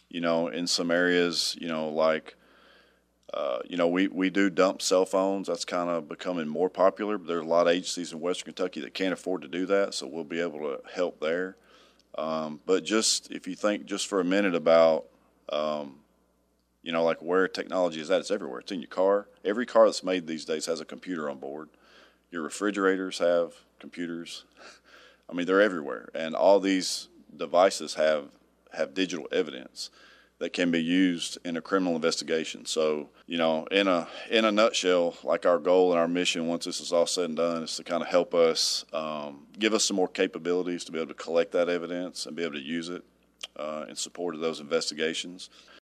In some areas, like, we do dump cell phones. That's kind of becoming more popular, but there's a lot of agencies in Western Kentucky that can't afford to do that, so we'll be able to help there. But just if you think just for a minute about, like where technology is at, it's everywhere. It's in your car. Every car that's made these days has a computer on board. Your refrigerators have computers. I mean, they're everywhere, and all these devices have digital evidence that can be used in a criminal investigation. So, in a nutshell, like our goal and our mission, once this is all said and done, is to kind of help us, give us some more capabilities to be able to collect that evidence and be able to use it in support of those investigations.